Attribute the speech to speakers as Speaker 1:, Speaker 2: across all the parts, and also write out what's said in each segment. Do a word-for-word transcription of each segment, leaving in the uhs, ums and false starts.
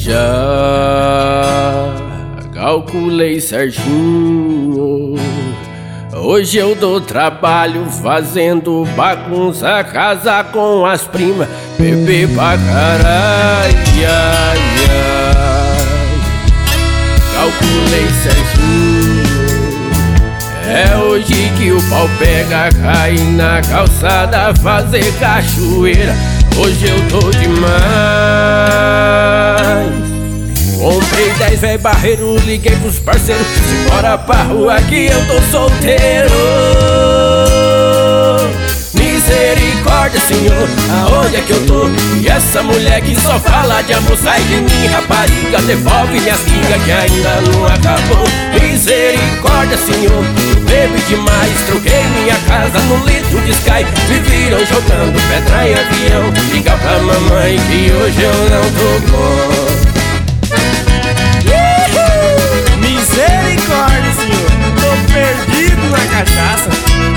Speaker 1: Já calculei certinho. Hoje eu dou trabalho fazendo bagunça, casar com as primas, beber pra caralho. Ai, ai. Calculei certinho. É hoje que o pau pega, cair na calçada, fazer cachoeira. Hoje eu tô demais. Comprei dez véi barreiro, liguei pros parceiros, simbora pra rua que eu tô solteiro. Misericórdia, Senhor, aonde é que eu tô? E essa mulher que só fala de amor, sai de mim, rapariga, devolve minhas pingas que ainda não acabou. Misericórdia, Senhor, bebi demais, troquei minha casa no litro de Sky. Me viram jogando pedra em avião, liga pra mamãe que hoje eu não tô bom.
Speaker 2: Misericórdia, Senhor, tô perdido na cachaça.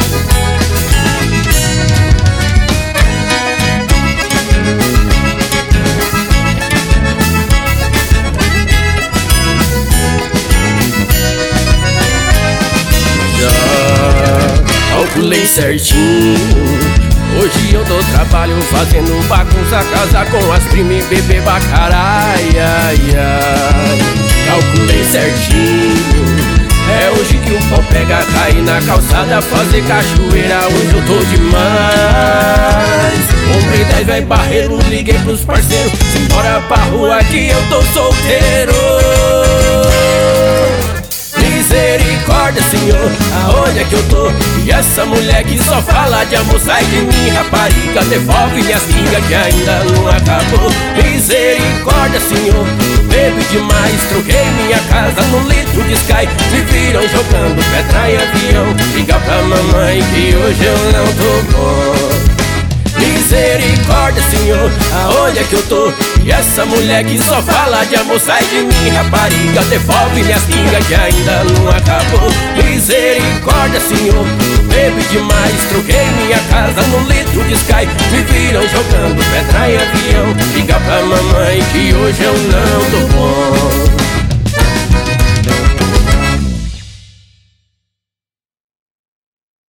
Speaker 1: Já calculei certinho. Hoje eu dou trabalho fazendo bagunça, casar com as primas e beber bacarai. Ai, ai. Calculei certinho. É hoje que o pau pega, cair na calçada, fazer cachoeira. Hoje eu tô demais. Comprei dez véi barreiro, liguei pros parceiros, simbora pra rua que eu tô solteiro. Misericórdia, Senhor, aonde é que eu tô? E essa mulher que só fala de amor, sai de mim, rapariga, devolve minhas pingas que ainda não acabou. Misericórdia, Senhor, bebi demais, troquei minha casa no litro de Sky. Me viram jogando pedra em avião, liga pra mamãe que hoje eu não tô bom. Misericórdia, Senhor, aonde é que eu tô? E essa mulher que só fala de amor, sai de mim, rapariga, devolve minhas pingas que ainda não acabou. Misericórdia, Senhor, bebi demais, troquei minha casa no litro de Sky. Me viram jogando pedra em avião, liga pra mamãe que hoje eu não tô bom.